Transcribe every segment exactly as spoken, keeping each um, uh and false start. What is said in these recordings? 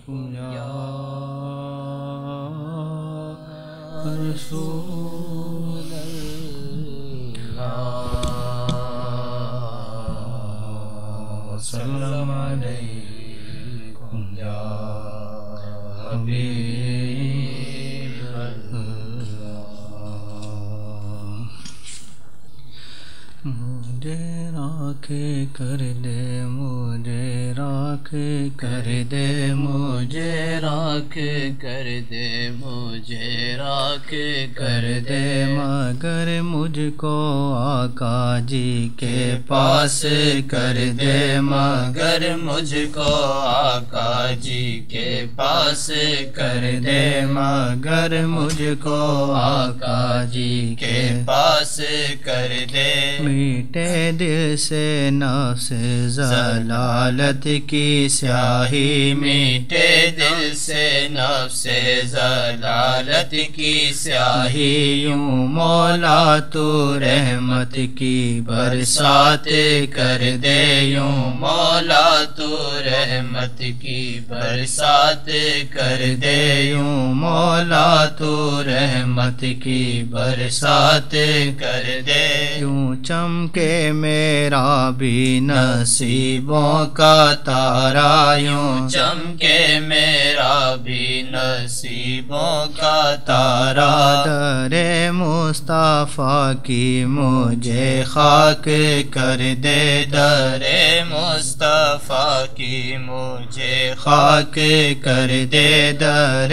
علیکم یا رسول اللہ سلام علیکم یا حبیب اللہ مجھے راکھ کر دے مجھے راکھ کر دے مجھے راکھ کر دے مجھے راکھ کر دے مگر مجھ کو آقا جی کے پاس کر دے مگر مجھ کو آقا جی کے پاس کر دے مگر مجھ کو آقا جی کے پاس کر دے میٹے دل سے نفس ضلالت کی سیاہی میٹے دل سے نفس ضلالت کی سیاہی یوں مولا تو رحمت کی برسات کر دے یوں مولا تو رحمت کی برسات کر دے یوں مولا تو رحمت کی برسات کر دے یوں چمکے میرا بھی نصیبوں کا تارا یوں چمکے میرا بھی نصیبوں کا تارا در مصطفیٰ کی مجھے خاک کر دے در مصطفیٰ کی مجھے خاک کر دے در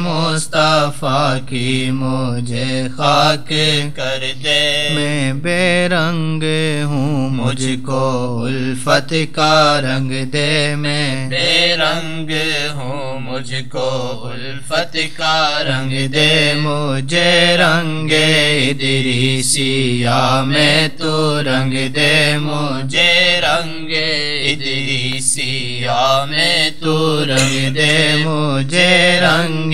مصطفیٰ کی مجھے خاک کر دے میں بے رنگ ہوں مجھ کو الفت کا رنگ دے میں بے رنگ ہوں مجھ کو الفت کا رنگ دے مجھے رنگ ادریسیہ میں تو رنگ دے مجھے رنگ ادریسیہ میں تو رنگ دے مجھے رنگ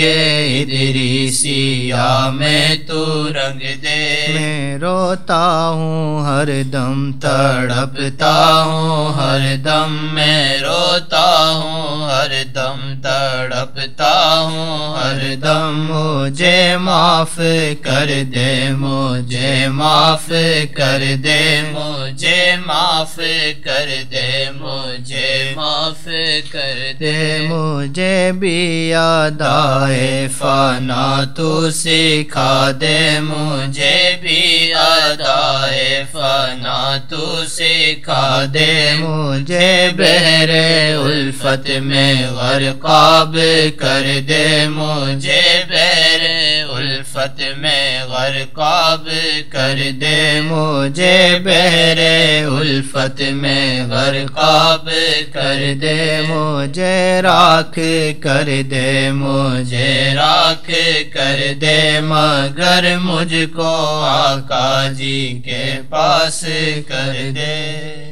ادریسیہ میں تو رنگ دے میں روتا ہوں ہر دم تڑپتا ہوں ہر دم میں روتا ہوں ہر دم تڑپتا ہوں ہر دم مجھے معاف کر دے مجھے معاف کر دے مجھے معاف کر دے مجھے معاف کر دے مجھے بھی یاد آئے فنا تو سکھا دے مجھے بھی یاد آئے فنا تو سکھا دے مجھے بحر الفت میں غرقاب کر دے مجھے بحر الفت میں غرقاب کر دے مجھے بحر الفت میں غرقاب کر دے مجھے راکھ کر دے مجھے راکھ کر دے مگر مجھ کو آقا جی کے پاس کر دے